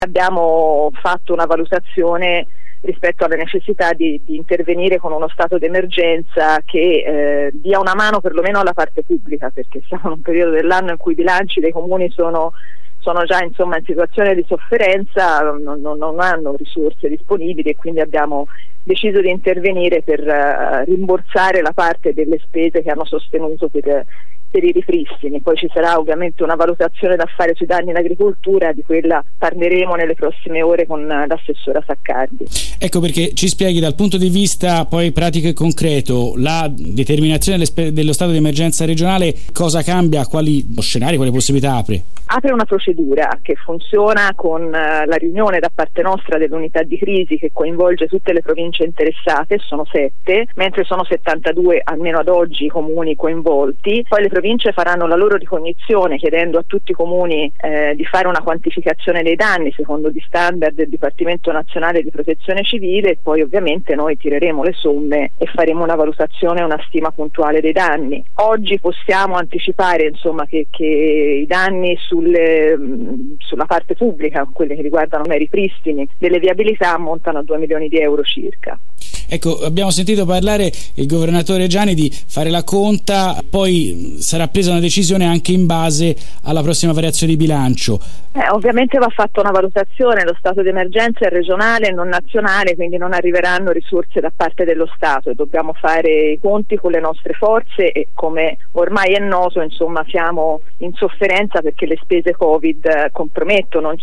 Abbiamo fatto una valutazione rispetto alla necessità di intervenire con uno stato d'emergenza che dia una mano perlomeno alla parte pubblica, perché siamo in un periodo dell'anno in cui i bilanci dei comuni sono già in situazione di sofferenza, non hanno risorse disponibili e quindi abbiamo deciso di intervenire per rimborsare la parte delle spese che hanno sostenuto per i ripristini. Poi ci sarà ovviamente una valutazione da fare sui danni in agricoltura, di quella parleremo nelle prossime ore con l'assessora Saccardi. Ecco, perché ci spieghi dal punto di vista poi pratico e concreto la determinazione dello stato di emergenza regionale, cosa cambia, quali scenari, quali possibilità apre? Apre una procedura che funziona con la riunione da parte nostra dell'unità di crisi che coinvolge tutte le province interessate, sono 7, mentre sono 72 almeno ad oggi i comuni coinvolti. Poi le province faranno la loro ricognizione chiedendo a tutti i comuni di fare una quantificazione dei danni secondo gli standard del Dipartimento Nazionale di Protezione Civile e poi ovviamente noi tireremo le somme e faremo una valutazione e una stima puntuale dei danni. Oggi possiamo anticipare che i danni sulla parte pubblica, quelli che riguardano i ripristini delle viabilità, ammontano a 2 milioni di euro circa. Ecco, abbiamo sentito parlare il governatore Giani di fare la conta, poi sarà presa una decisione anche in base alla prossima variazione di bilancio. Ovviamente va fatta una valutazione, lo stato di emergenza è regionale, non nazionale, quindi non arriveranno risorse da parte dello Stato e dobbiamo fare i conti con le nostre forze e come ormai è noto, siamo in sofferenza perché le spese Covid compromettono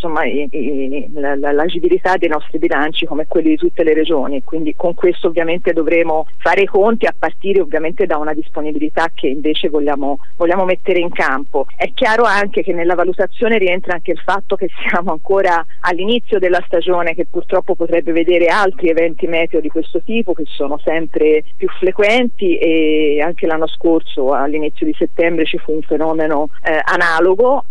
l'agibilità dei nostri bilanci come quelli di tutte le regioni, quindi con questo ovviamente dovremo fare i conti a partire ovviamente da una disponibilità che invece vogliamo mettere in campo. È chiaro anche che nella valutazione rientra anche il fatto che siamo ancora all'inizio della stagione che purtroppo potrebbe vedere altri eventi meteo di questo tipo che sono sempre più frequenti e anche l'anno scorso all'inizio di settembre ci fu un fenomeno analogo.